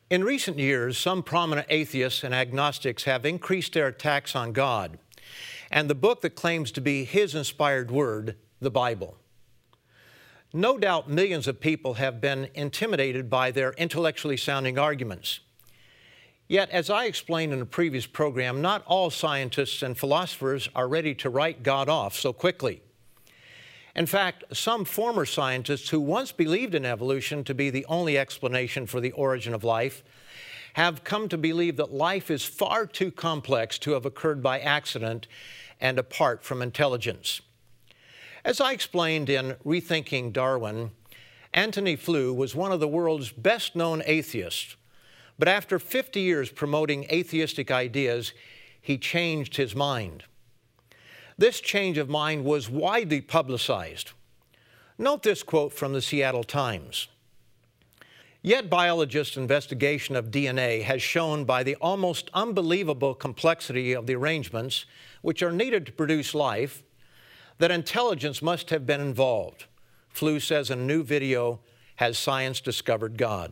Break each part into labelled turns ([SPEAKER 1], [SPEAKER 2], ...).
[SPEAKER 1] In recent years, some prominent atheists and agnostics have increased their attacks on God and the book that claims to be His inspired word, the Bible. No doubt millions of people have been intimidated by their intellectually sounding arguments. Yet, as I explained in a previous program, not all scientists and philosophers are ready to write God off so quickly. In fact, some former scientists who once believed in evolution to be the only explanation for the origin of life have come to believe that life is far too complex to have occurred by accident and apart from intelligence. As I explained in Rethinking Darwin, Antony Flew was one of the world's best-known atheists, but after 50 years promoting atheistic ideas, he changed his mind. This change of mind was widely publicized. Note this quote from the Seattle Times. Yet biologists' investigation of DNA has shown by the almost unbelievable complexity of the arrangements which are needed to produce life that intelligence must have been involved. Flew says in a new video, Has Science Discovered God?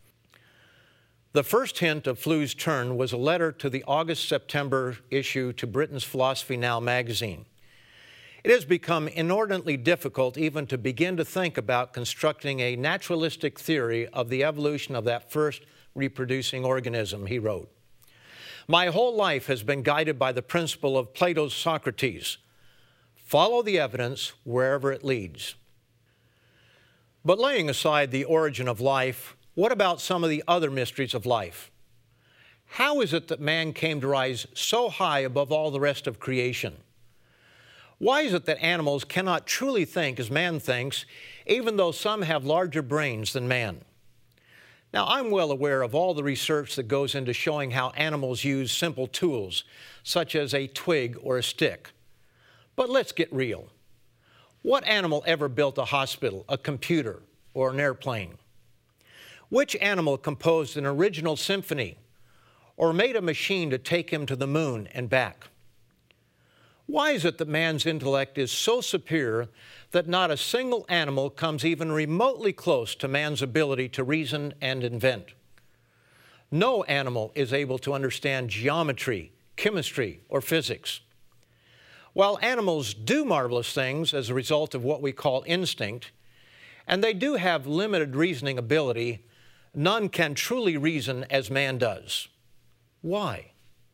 [SPEAKER 1] The first hint of Flew's turn was a letter to the August-September issue to Britain's Philosophy Now magazine. It has become inordinately difficult even to begin to think about constructing a naturalistic theory of the evolution of that first reproducing organism, he wrote. My whole life has been guided by the principle of Plato's Socrates. Follow the evidence wherever it leads. But laying aside the origin of life, what about some of the other mysteries of life? How is it that man came to rise so high above all the rest of creation? Why is it that animals cannot truly think as man thinks, even though some have larger brains than man? Now, I'm well aware of all the research that goes into showing how animals use simple tools, such as a twig or a stick. But let's get real. What animal ever built a hospital, a computer, or an airplane? Which animal composed an original symphony or made a machine to take him to the moon and back? Why is it that man's intellect is so superior that not a single animal comes even remotely close to man's ability to reason and invent? No animal is able to understand geometry, chemistry, or physics. While animals do marvelous things as a result of what we call instinct, and they do have limited reasoning ability, none can truly reason as man does. Why?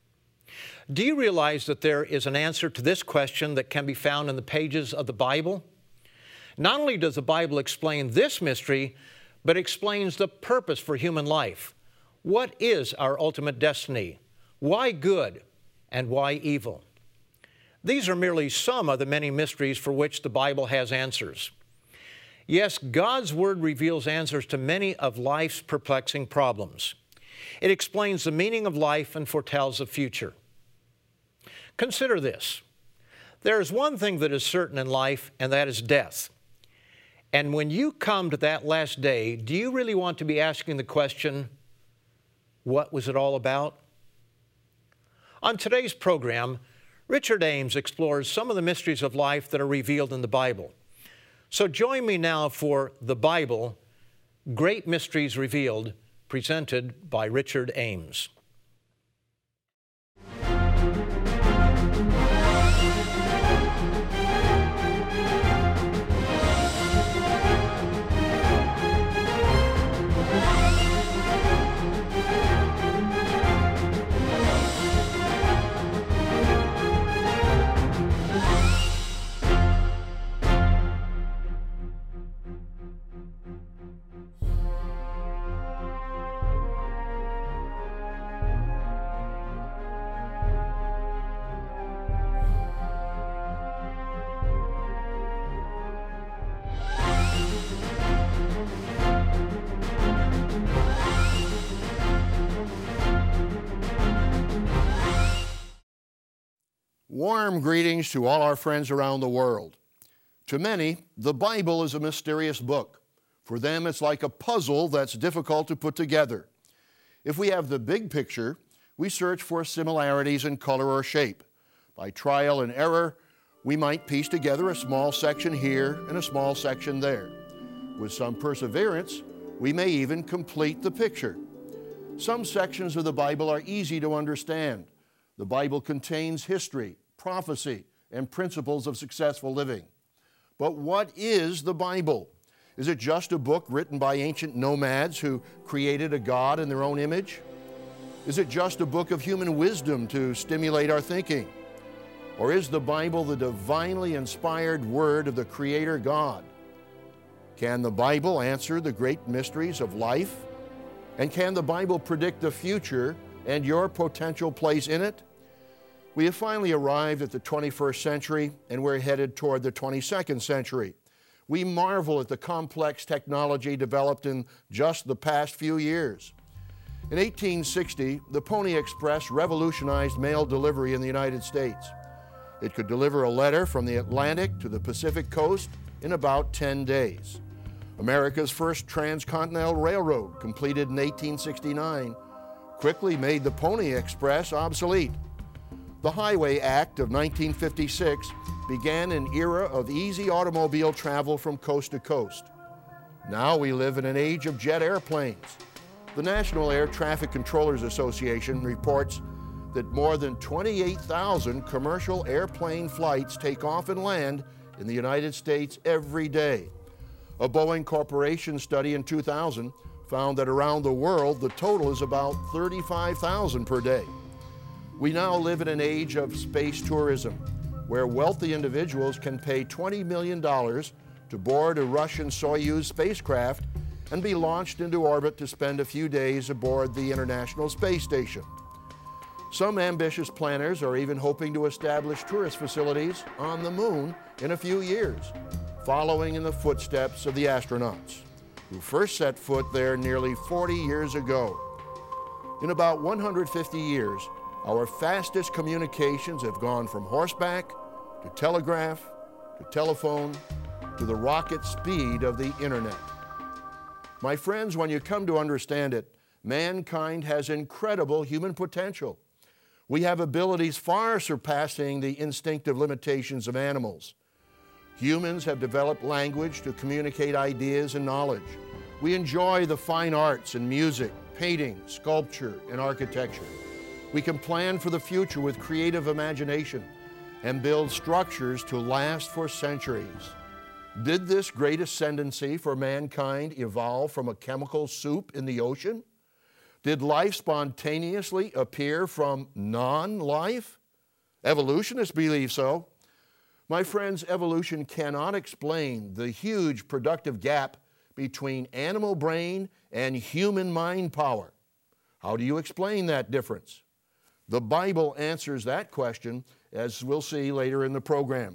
[SPEAKER 1] Do you realize that there is an answer to this question that can be found in the pages of the Bible? Not only does the Bible explain this mystery, but explains the purpose for human life. What is our ultimate destiny? Why good and why evil? These are merely some of the many mysteries for which the Bible has answers. Yes, God's Word reveals answers to many of life's perplexing problems. It explains the meaning of life and foretells the future. Consider this. There is one thing that is certain in life, and that is death. And when you come to that last day, do you really want to be asking the question, what was it all about? On today's program, Richard Ames explores some of the mysteries of life that are revealed in the Bible. So join me now for The Bible, Great Mysteries Revealed, presented by Richard Ames.
[SPEAKER 2] Warm greetings to all our friends around the world. To many, the Bible is a mysterious book. For them, it's like a puzzle that's difficult to put together. If we have the big picture, we search for similarities in color or shape. By trial and error, we might piece together a small section here and a small section there. With some perseverance, we may even complete the picture. Some sections of the Bible are easy to understand. The Bible contains history, prophecy, and principles of successful living. But what is the Bible? Is it just a book written by ancient nomads who created a God in their own image? Is it just a book of human wisdom to stimulate our thinking? Or is the Bible the divinely inspired word of the Creator God? Can the Bible answer the great mysteries of life? And can the Bible predict the future and your potential place in it? We have finally arrived at the 21st century, and we're headed toward the 22nd century. We marvel at the complex technology developed in just the past few years. In 1860, the Pony Express revolutionized mail delivery in the United States. It could deliver a letter from the Atlantic to the Pacific coast in about 10 days. America's first transcontinental railroad, completed in 1869, quickly made the Pony Express obsolete. The Highway Act of 1956 began an era of easy automobile travel from coast to coast. Now we live in an age of jet airplanes. The National Air Traffic Controllers Association reports that more than 28,000 commercial airplane flights take off and land in the United States every day. A Boeing Corporation study in 2000 found that around the world the total is about 35,000 per day. We now live in an age of space tourism, where wealthy individuals can pay $20 million to board a Russian Soyuz spacecraft and be launched into orbit to spend a few days aboard the International Space Station. Some ambitious planners are even hoping to establish tourist facilities on the moon in a few years, following in the footsteps of the astronauts, who first set foot there nearly 40 years ago. In about 150 years, our fastest communications have gone from horseback to telegraph to telephone to the rocket speed of the internet. My friends, when you come to understand it, mankind has incredible human potential. We have abilities far surpassing the instinctive limitations of animals. Humans have developed language to communicate ideas and knowledge. We enjoy the fine arts and music, painting, sculpture, and architecture. We can plan for the future with creative imagination and build structures to last for centuries. Did this great ascendancy for mankind evolve from a chemical soup in the ocean? Did life spontaneously appear from non-life? Evolutionists believe so. My friends, evolution cannot explain the huge productive gap between animal brain and human mind power. How do you explain that difference? The Bible answers that question, as we'll see later in the program.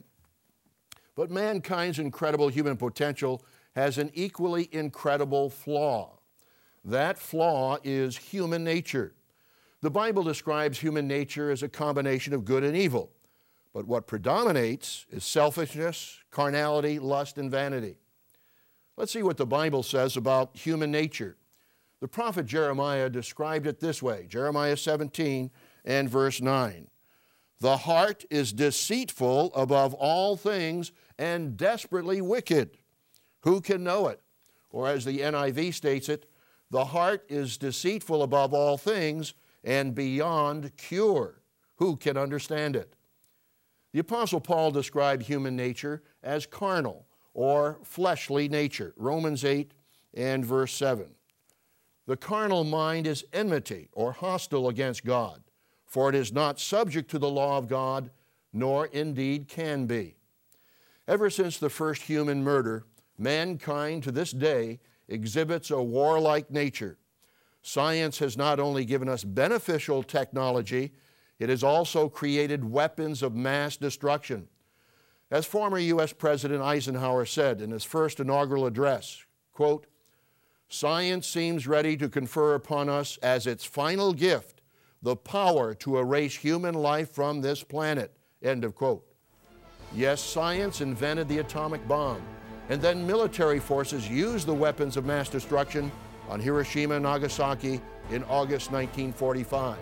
[SPEAKER 2] But mankind's incredible human potential has an equally incredible flaw. That flaw is human nature. The Bible describes human nature as a combination of good and evil. But what predominates is selfishness, carnality, lust, and vanity. Let's see what the Bible says about human nature. The prophet Jeremiah described it this way, Jeremiah 17 and verse 9. The heart is deceitful above all things and desperately wicked. Who can know it? Or as the NIV states it, the heart is deceitful above all things and beyond cure. Who can understand it? The Apostle Paul described human nature as carnal or fleshly nature, Romans 8 and verse 7. The carnal mind is enmity or hostile against God, for it is not subject to the law of God, nor indeed can be. Ever since the first human murder, mankind to this day exhibits a warlike nature. Science has not only given us beneficial technology, it has also created weapons of mass destruction. As former U.S. President Eisenhower said in his first inaugural address, quote, "Science seems ready to confer upon us as its final gift the power to erase human life from this planet," end of quote. Yes, science invented the atomic bomb, and then military forces used the weapons of mass destruction on Hiroshima and Nagasaki in August 1945.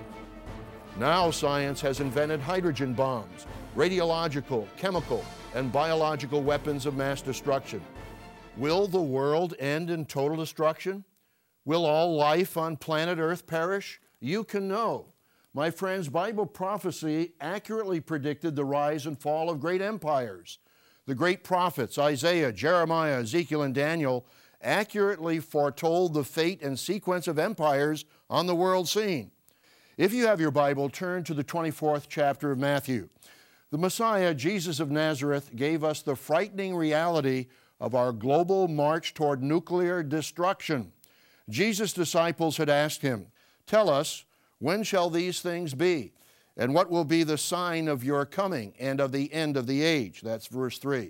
[SPEAKER 2] Now science has invented hydrogen bombs, radiological, chemical, and biological weapons of mass destruction. Will the world end in total destruction? Will all life on planet Earth perish? You can know. My friends, Bible prophecy accurately predicted the rise and fall of great empires. The great prophets, Isaiah, Jeremiah, Ezekiel, and Daniel, accurately foretold the fate and sequence of empires on the world scene. If you have your Bible, turn to the 24th chapter of Matthew. The Messiah, Jesus of Nazareth, gave us the frightening reality of our global march toward nuclear destruction. Jesus' disciples had asked him, "Tell us, when shall these things be? And what will be the sign of your coming and of the end of the age?" That's verse 3.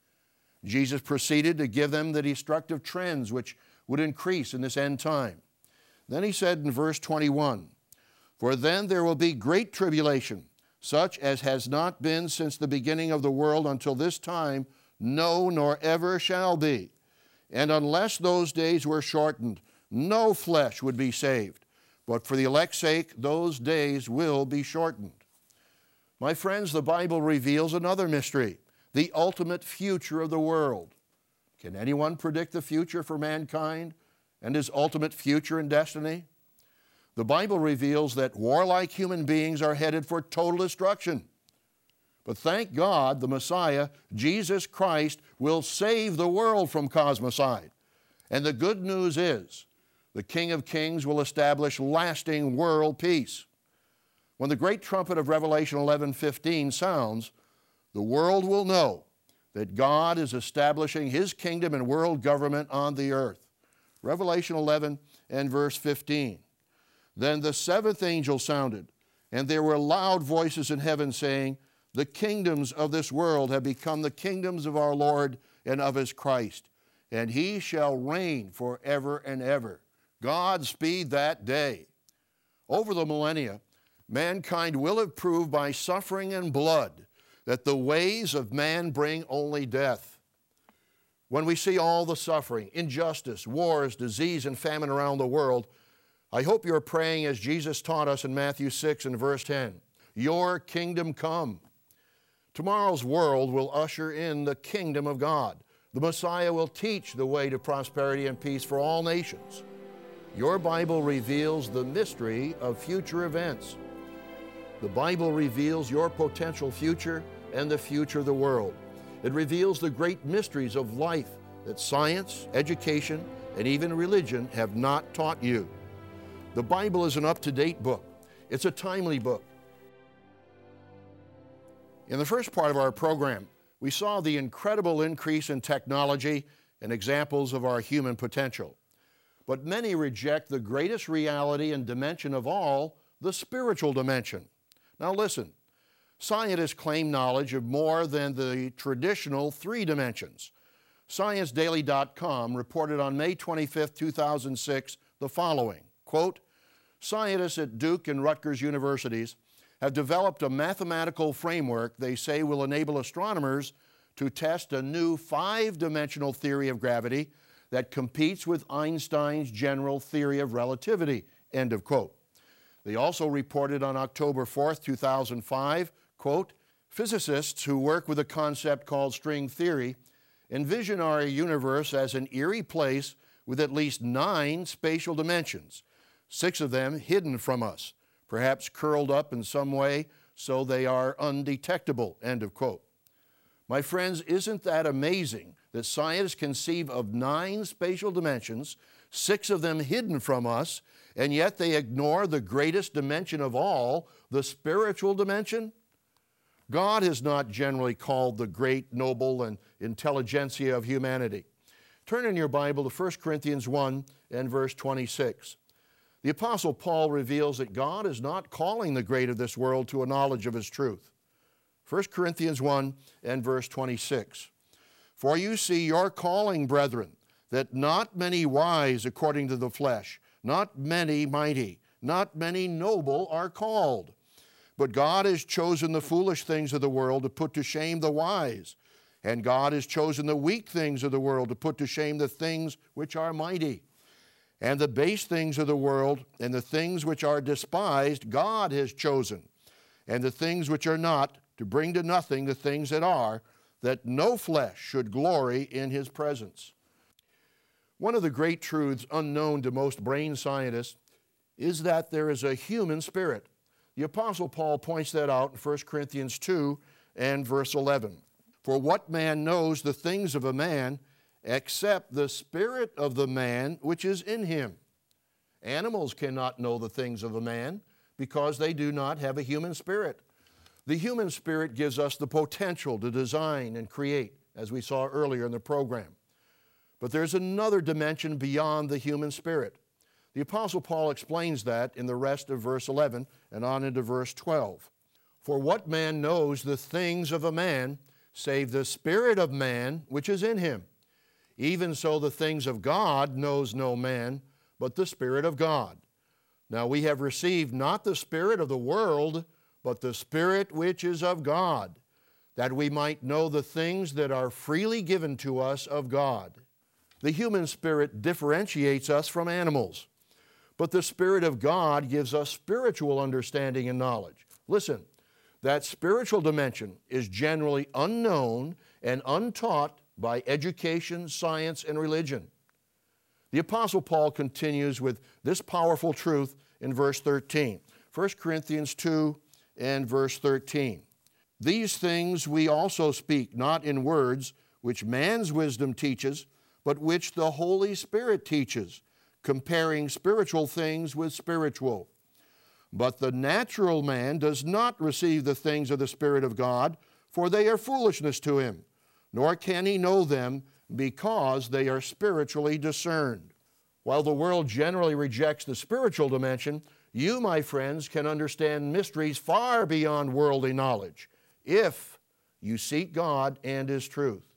[SPEAKER 2] Jesus proceeded to give them the destructive trends which would increase in this end time. Then he said in verse 21, "For then there will be great tribulation, such as has not been since the beginning of the world until this time, no, nor ever shall be. And unless those days were shortened, no flesh would be saved. But for the elect's sake, those days will be shortened." My friends, the Bible reveals another mystery, the ultimate future of the world. Can anyone predict the future for mankind and his ultimate future and destiny? The Bible reveals that warlike human beings are headed for total destruction. But thank God, the Messiah, Jesus Christ, will save the world from cosmocide. And the good news is, the King of Kings will establish lasting world peace. When the great trumpet of Revelation 11:15 sounds, the world will know that God is establishing His kingdom and world government on the earth. Revelation 11 and verse 15. "Then the seventh angel sounded, and there were loud voices in heaven saying, 'The kingdoms of this world have become the kingdoms of our Lord and of His Christ, and He shall reign forever and ever.'" God speed that day. Over the millennia, mankind will have proved by suffering and blood that the ways of man bring only death. When we see all the suffering, injustice, wars, disease, and famine around the world, I hope you're praying as Jesus taught us in Matthew 6 and verse 10, "Your kingdom come." Tomorrow's world will usher in the kingdom of God. The Messiah will teach the way to prosperity and peace for all nations. Your Bible reveals the mystery of future events. The Bible reveals your potential future and the future of the world. It reveals the great mysteries of life that science, education, and even religion have not taught you. The Bible is an up-to-date book. It's a timely book. In the first part of our program, we saw the incredible increase in technology and examples of our human potential. But many reject the greatest reality and dimension of all, the spiritual dimension. Now listen, scientists claim knowledge of more than the traditional three dimensions. ScienceDaily.com reported on May 25, 2006, the following, quote, "Scientists at Duke and Rutgers universities have developed a mathematical framework they say will enable astronomers to test a new five-dimensional theory of gravity that competes with Einstein's general theory of relativity," end of quote. They also reported on October 4, 2005, quote, "Physicists who work with a concept called string theory envision our universe as an eerie place with at least 9 spatial dimensions, 6 of them hidden from us, perhaps curled up in some way so they are undetectable," end of quote. My friends, isn't that amazing that scientists conceive of 9 spatial dimensions, 6 of them hidden from us, and yet they ignore the greatest dimension of all, the spiritual dimension? God is not generally called the great, noble, and intelligentsia of humanity. Turn in your Bible to 1 Corinthians 1 and verse 26. The Apostle Paul reveals that God is not calling the great of this world to a knowledge of His truth. 1 Corinthians 1 and verse 26. "For you see your calling, brethren, that not many wise according to the flesh, not many mighty, not many noble are called. But God has chosen the foolish things of the world to put to shame the wise, and God has chosen the weak things of the world to put to shame the things which are mighty. And the base things of the world and the things which are despised God has chosen, and the things which are not, to bring to nothing the things that are, that no flesh should glory in His presence." One of the great truths unknown to most brain scientists is that there is a human spirit. The Apostle Paul points that out in 1 Corinthians 2 and verse 11. For what man knows the things of a man except the spirit of the man which is in him? Animals cannot know the things of a man because they do not have a human spirit. The human spirit gives us the potential to design and create, as we saw earlier in the program. But there's another dimension beyond the human spirit. The Apostle Paul explains that in the rest of verse 11 and on into verse 12. For what man knows the things of a man, save the spirit of man which is in him? Even so the things of God knows no man, but the Spirit of God. Now we have received not the spirit of the world, but the Spirit which is of God, that we might know the things that are freely given to us of God. The human spirit differentiates us from animals, but the Spirit of God gives us spiritual understanding and knowledge. Listen, that spiritual dimension is generally unknown and untaught by education, science, and religion. The Apostle Paul continues with this powerful truth in verse 13. 1 Corinthians 2 and verse 13. These things we also speak, not in words which man's wisdom teaches, but which the Holy Spirit teaches, comparing spiritual things with spiritual. But the natural man does not receive the things of the Spirit of God, for they are foolishness to him, nor can he know them because they are spiritually discerned. While the world generally rejects the spiritual dimension, you, my friends, can understand mysteries far beyond worldly knowledge if you seek God and His truth.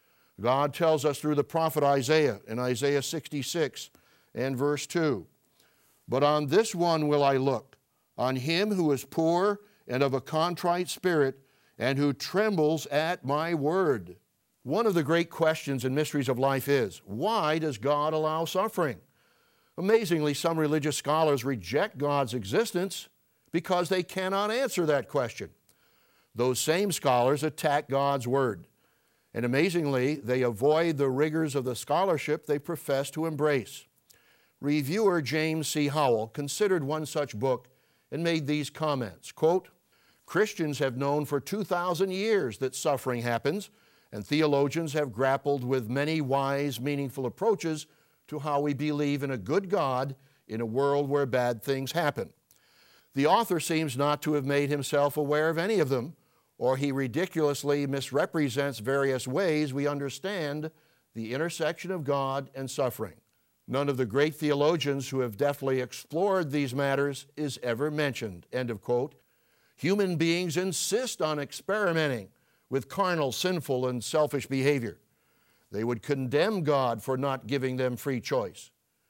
[SPEAKER 2] God tells us through the prophet Isaiah in Isaiah 66 and verse 2, But on this one will I look, on him who is poor and of a contrite spirit, and who trembles at my word. One of the great questions and mysteries of life is, why does God allow suffering? Amazingly, some religious scholars reject God's existence because they cannot answer that question. Those same scholars attack God's word. And amazingly, they avoid the rigors of the scholarship they profess to embrace. Reviewer James C. Howell considered one such book and made these comments, quote, Christians have known for 2,000 years that suffering happens, and theologians have grappled with many wise, meaningful approaches to how we believe in a good God in a world where bad things happen. The author seems not to have made himself aware of any of them, or he ridiculously misrepresents various ways we understand the intersection of God and suffering. None of the great theologians who have deftly explored these matters is ever mentioned, end of quote. Human beings insist on experimenting with carnal, sinful, and selfish behavior. They would condemn God for not giving them free choice.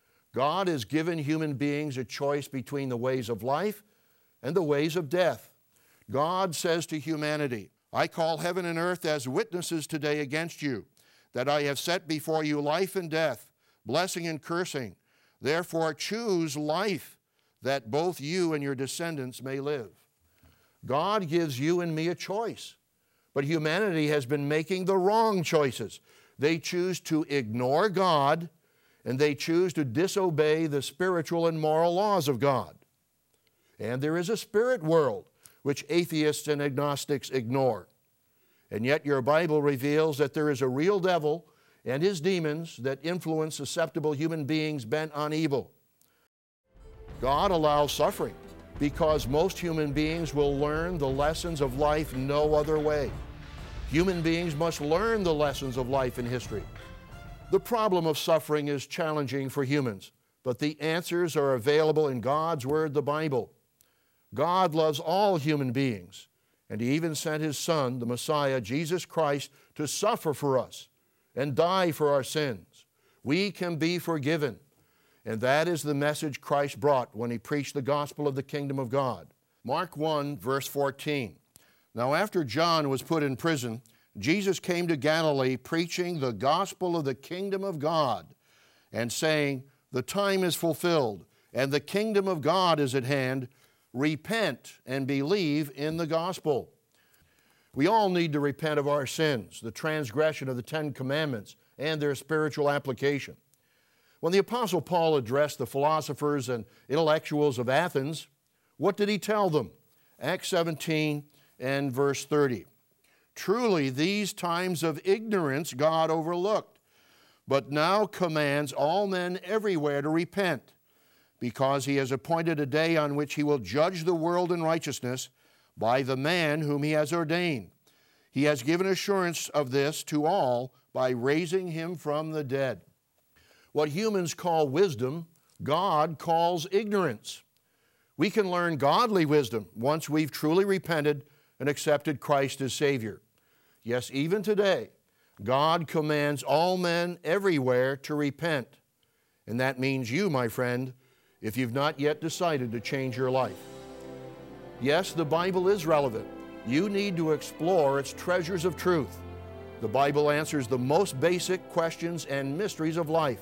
[SPEAKER 2] God has given human beings a choice between the ways of life and the ways of death. God says to humanity, I call heaven and earth as witnesses today against you, that I have set before you life and death, blessing and cursing. Therefore choose life, that both you and your descendants may live. God gives you and me a choice, but humanity has been making the wrong choices. They choose to ignore God, and they choose to disobey the spiritual and moral laws of God. And there is a spirit world which atheists and agnostics ignore. And yet your Bible reveals that there is a real devil and his demons that influence susceptible human beings bent on evil. God allows suffering because most human beings will learn the lessons of life no other way. Human beings must learn the lessons of life in history. The problem of suffering is challenging for humans, but the answers are available in God's Word, the Bible. God loves all human beings, and He even sent His Son, the Messiah, Jesus Christ, to suffer for us and die for our sins. We can be forgiven, and that is the message Christ brought when He preached the gospel of the kingdom of God. Mark 1, verse 14. Now after John was put in prison, Jesus came to Galilee preaching the gospel of the kingdom of God and saying, the time is fulfilled and the kingdom of God is at hand. Repent and believe in the gospel. We all need to repent of our sins, the transgression of the Ten Commandments, and their spiritual application. When the Apostle Paul addressed the philosophers and intellectuals of Athens, what did he tell them? Acts 17 and verse 30. Truly, these times of ignorance God overlooked, but now commands all men everywhere to repent, because he has appointed a day on which he will judge the world in righteousness by the man whom he has ordained. He has given assurance of this to all by raising him from the dead. What humans call wisdom, God calls ignorance. We can learn godly wisdom once we've truly repented and accepted Christ as Savior. Yes, even today, God commands all men everywhere to repent. And that means you, my friend, if you've not yet decided to change your life. Yes, the Bible is relevant. You need to explore its treasures of truth. The Bible answers the most basic questions and mysteries of life.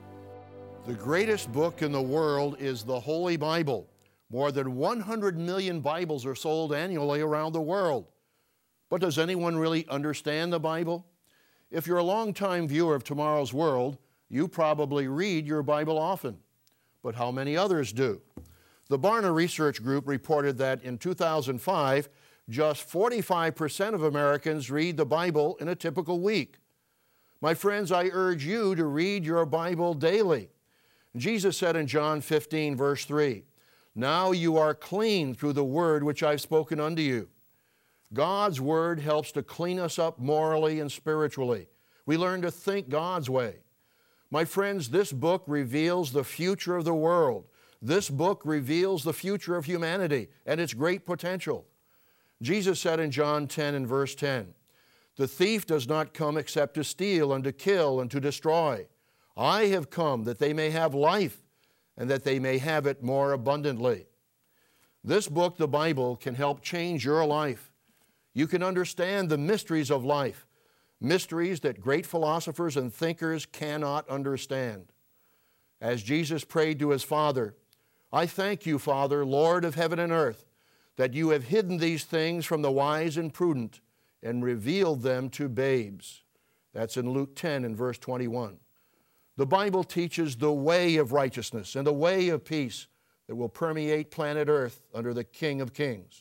[SPEAKER 2] The greatest book in the world is the Holy Bible. More than 100 million Bibles are sold annually around the world. But does anyone really understand the Bible? If you're a longtime viewer of Tomorrow's World, you probably read your Bible often. But how many others do? The Barna Research Group reported that in 2005, just 45% of Americans read the Bible in a typical week. My friends, I urge you to read your Bible daily. Jesus said in John 15, verse 3, "Now you are clean through the word which I've spoken unto you." God's word helps to clean us up morally and spiritually. We learn to think God's way. My friends, this book reveals the future of the world. This book reveals the future of humanity and its great potential. Jesus said in John 10 and verse 10, "The thief does not come except to steal and to kill and to destroy. I have come that they may have life and that they may have it more abundantly." This book, the Bible, can help change your life. You can understand the mysteries of life, mysteries that great philosophers and thinkers cannot understand. As Jesus prayed to his Father, "I thank you, Father, Lord of heaven and earth, that you have hidden these things from the wise and prudent and revealed them to babes." That's in Luke 10 and verse 21. The Bible teaches the way of righteousness and the way of peace that will permeate planet Earth under the King of Kings.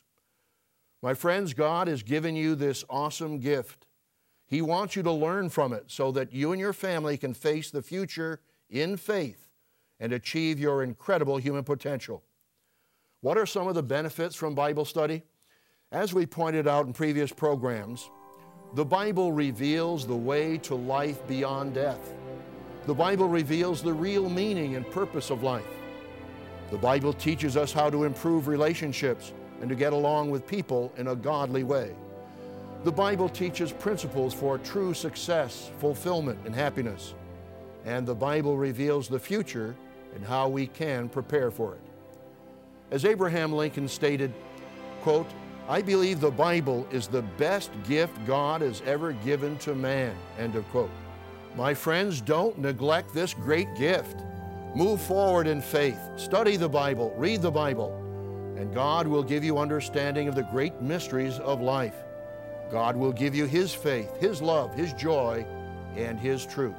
[SPEAKER 2] My friends, God has given you this awesome gift. He wants you to learn from it so that you and your family can face the future in faith and achieve your incredible human potential. What are some of the benefits from Bible study? As we pointed out in previous programs, the Bible reveals the way to life beyond death. The Bible reveals the real meaning and purpose of life. The Bible teaches us how to improve relationships and to get along with people in a godly way. The Bible teaches principles for true success, fulfillment, and happiness. And the Bible reveals the future and how we can prepare for it. As Abraham Lincoln stated, quote, "I believe the Bible is the best gift God has ever given to man," end of quote. My friends, don't neglect this great gift. Move forward in faith, study the Bible, read the Bible, and God will give you understanding of the great mysteries of life. God will give you His faith, His love, His joy, and His truth.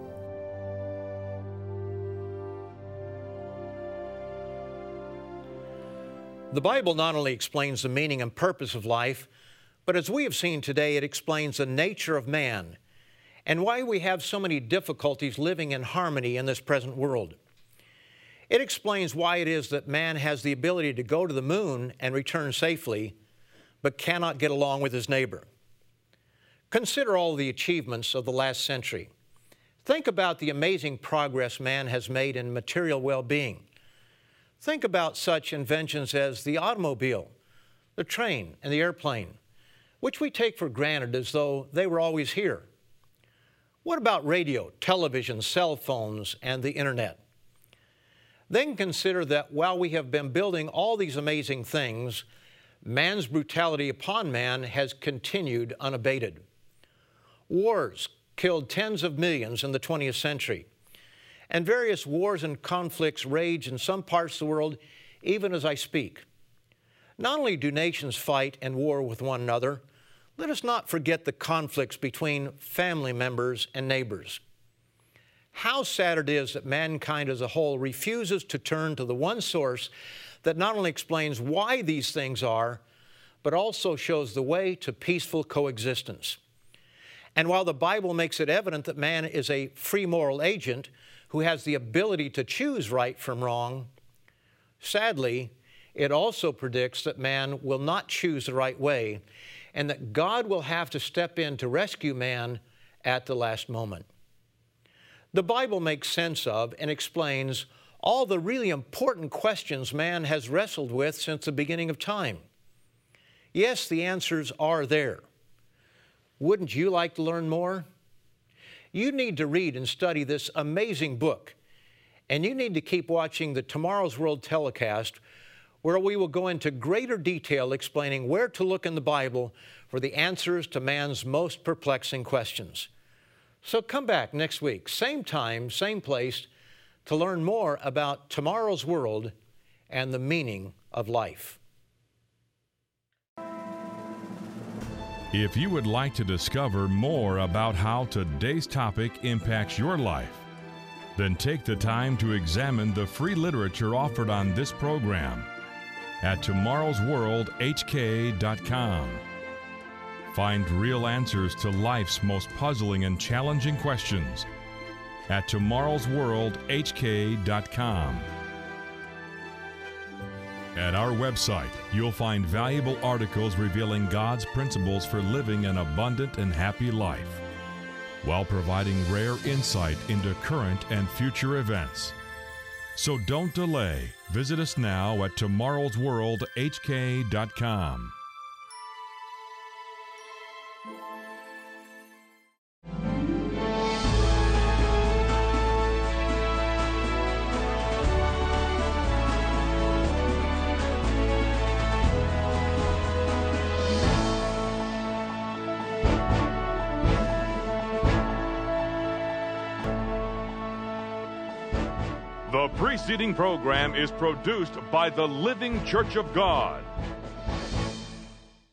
[SPEAKER 1] The Bible not only explains the meaning and purpose of life, but as we have seen today, it explains the nature of man and why we have so many difficulties living in harmony in this present world. It explains why it is that man has the ability to go to the moon and return safely, but cannot get along with his neighbor. Consider all the achievements of the last century. Think about the amazing progress man has made in material well-being. Think about such inventions as the automobile, the train, and the airplane, which we take for granted as though they were always here. What about radio, television, cell phones, and the internet? Then consider that while we have been building all these amazing things, man's brutality upon man has continued unabated. Wars killed tens of millions in the 20th century, and various wars and conflicts rage in some parts of the world even as I speak. Not only do nations fight and war with one another, let us not forget the conflicts between family members and neighbors. How sad it is that mankind as a whole refuses to turn to the one source that not only explains why these things are, but also shows the way to peaceful coexistence. And while the Bible makes it evident that man is a free moral agent who has the ability to choose right from wrong, sadly, it also predicts that man will not choose the right way and that God will have to step in to rescue man at the last moment. The Bible makes sense of and explains all the really important questions man has wrestled with since the beginning of time. Yes, the answers are there. Wouldn't you like to learn more? You need to read and study this amazing book, and you need to keep watching the Tomorrow's World telecast, where we will go into greater detail explaining where to look in the Bible for the answers to man's most perplexing questions. So come back next week, same time, same place, to learn more about tomorrow's world and the meaning of life.
[SPEAKER 3] If you would like to discover more about how today's topic impacts your life, then take the time to examine the free literature offered on this program at tomorrowsworldhk.com. Find real answers to life's most puzzling and challenging questions at tomorrowsworldhk.com. At our website, you'll find valuable articles revealing God's principles for living an abundant and happy life, while providing rare insight into current and future events. So don't delay. Visit us now at tomorrowsworldhk.com.
[SPEAKER 4] The preceding program is produced by the Living Church of God.